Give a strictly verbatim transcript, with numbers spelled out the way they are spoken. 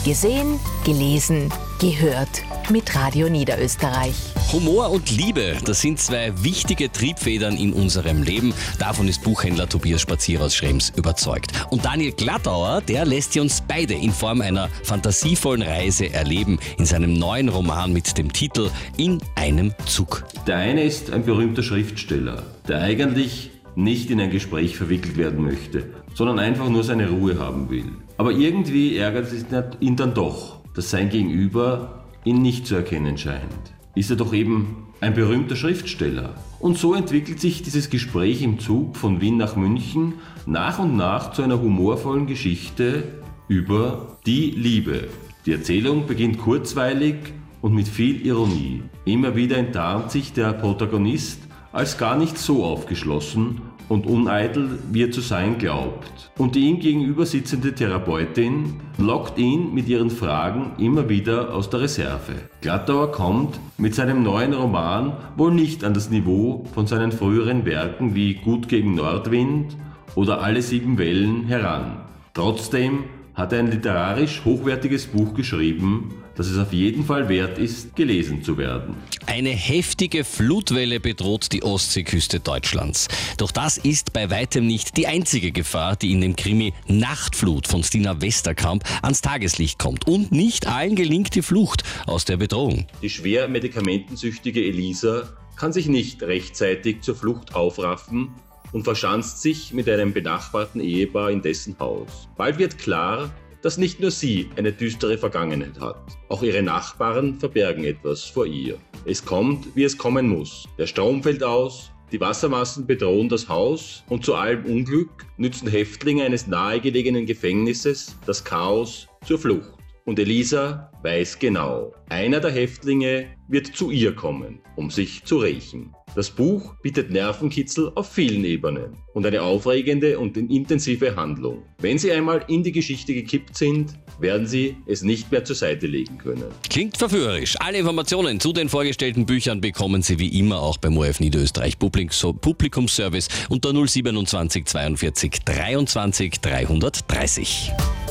Gesehen, gelesen, gehört mit Radio Niederösterreich. Humor und Liebe, das sind zwei wichtige Triebfedern in unserem Leben. Davon ist Buchhändler Tobias Spazierer aus Schrems überzeugt. Und Daniel Glattauer, der lässt sie uns beide in Form einer fantasievollen Reise erleben in seinem neuen Roman mit dem Titel In einem Zug. Der eine ist ein berühmter Schriftsteller, der eigentlich nicht in ein Gespräch verwickelt werden möchte, sondern einfach nur seine Ruhe haben will. Aber irgendwie ärgert es ihn dann doch, dass sein Gegenüber ihn nicht zu erkennen scheint. Ist er doch eben ein berühmter Schriftsteller. Und so entwickelt sich dieses Gespräch im Zug von Wien nach München nach und nach zu einer humorvollen Geschichte über die Liebe. Die Erzählung beginnt kurzweilig und mit viel Ironie. Immer wieder enttarnt sich der Protagonist als gar nicht so aufgeschlossen und uneitel, wie er zu sein glaubt. Und die ihm gegenüber sitzende Therapeutin lockt ihn mit ihren Fragen immer wieder aus der Reserve. Glattauer kommt mit seinem neuen Roman wohl nicht an das Niveau von seinen früheren Werken wie Gut gegen Nordwind oder Alle sieben Wellen heran. Trotzdem hat er ein literarisch hochwertiges Buch geschrieben, das es auf jeden Fall wert ist, gelesen zu werden. Eine heftige Flutwelle bedroht die Ostseeküste Deutschlands. Doch das ist bei weitem nicht die einzige Gefahr, die in dem Krimi Nachtflut von Stina Westerkamp ans Tageslicht kommt. Und nicht allen gelingt die Flucht aus der Bedrohung. Die schwer medikamentensüchtige Elisa kann sich nicht rechtzeitig zur Flucht aufraffen und verschanzt sich mit einem benachbarten Ehepaar in dessen Haus. Bald wird klar, dass nicht nur sie eine düstere Vergangenheit hat. Auch ihre Nachbarn verbergen etwas vor ihr. Es kommt, wie es kommen muss. Der Strom fällt aus, die Wassermassen bedrohen das Haus und zu allem Unglück nützen Häftlinge eines nahegelegenen Gefängnisses das Chaos zur Flucht. Und Elisa weiß genau, einer der Häftlinge wird zu ihr kommen, um sich zu rächen. Das Buch bietet Nervenkitzel auf vielen Ebenen und eine aufregende und intensive Handlung. Wenn Sie einmal in die Geschichte gekippt sind, werden Sie es nicht mehr zur Seite legen können. Klingt verführerisch. Alle Informationen zu den vorgestellten Büchern bekommen Sie wie immer auch beim O R F Niederösterreich Publikumsservice unter null siebenundzwanzig zweiundvierzig dreiundzwanzig dreihundertdreißig.